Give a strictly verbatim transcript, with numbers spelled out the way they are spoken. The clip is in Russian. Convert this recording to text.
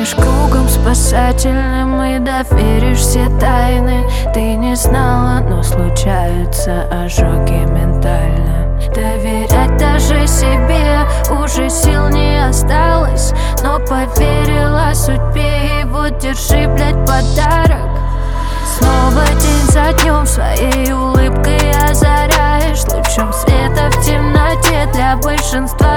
Станешь кругом спасательным и доверишь все тайны. Ты не знала, но случаются ожоги ментально. Доверять даже себе уже сил не осталось, но поверила судьбе, и вот держи, блядь, подарок. Снова день за днем своей улыбкой озаряешь лучом света в темноте. Для большинства